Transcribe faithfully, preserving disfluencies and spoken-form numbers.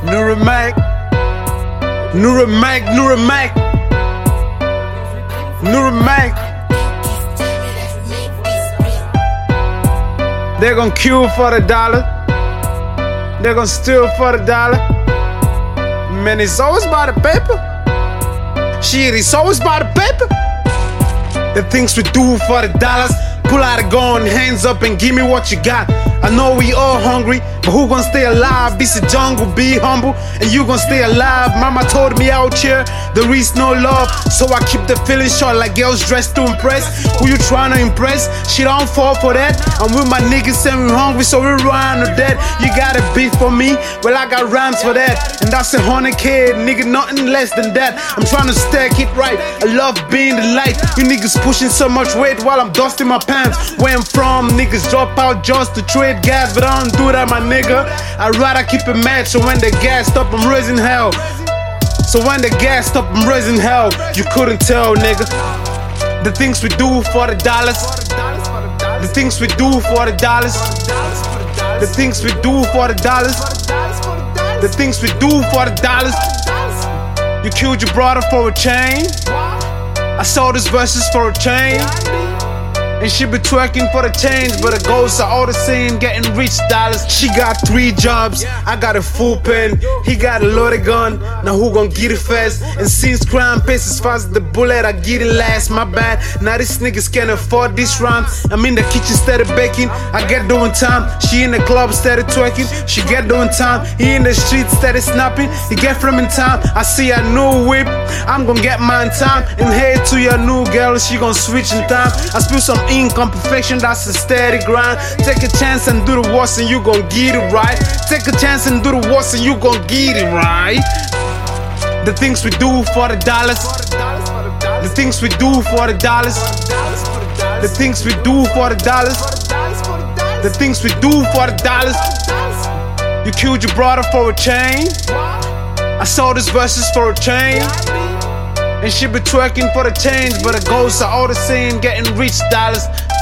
New remake, new remake, new remake, new remake. They're gonna kill for the dollar. They're gonna steal for the dollar. Man, it's always about the paper. Shit, it's always about the paper. The things we do for the dollars. Pull out a gun, hands up and give me what you got. I know we all hungry, but who gon' stay alive? This a jungle, be humble, and you gon' stay alive. Mama told me out here, there is no love, so I keep the feeling short like girls dressed to impress. Who you tryna impress? She don't fall for that. I'm with my niggas and we hungry, so we run to that. You got a beef for me? Well, I got rhymes for that, and that's a hundred K, nigga, nothing less than that. I'm tryna stack it right. I love being the light. You niggas pushing so much weight while I'm dusting my pants. Where I'm from, niggas drop out just to trade gas, but I don't do that, my nigga. I'd rather keep it mad, so when the gas stop, I'm raising hell. So when the gas stop, I'm raising hell. You couldn't tell, nigga. The things we do for the dollars. The things we do for the dollars. The things we do for the dollars. The things we do for the dollars. You killed your brother for a chain. I saw these verses for a chain. And she be twerking for the change, but the ghosts are all the same, getting rich dollars. She got three jobs, I got a full pen. He got a loaded gun, now who gon' get it fast? And since crime pays as fast as the bullet, I get it last, my bad. Now these niggas can't afford this rhyme. I'm in the kitchen steady baking, I get doing time. She in the club steady twerking, she get doing time. He in the street steady snapping, he get from in time. I see a new whip, I'm gon' get mine time. And hey to your new girl, she gon' switch in time. I spill some ink on perfection, that's a steady grind. Take a chance and do the worst and you gon' get it right. Take a chance and do the worst and you gon' get it right. The things we do for the dollars. The things we do for the dollars. The things we do for the dollars. The things we do for the dollars. You killed your brother for a chain. I saw these verses for a chain. And she be twerking for the change, but the ghosts are all the same, getting rich dollars.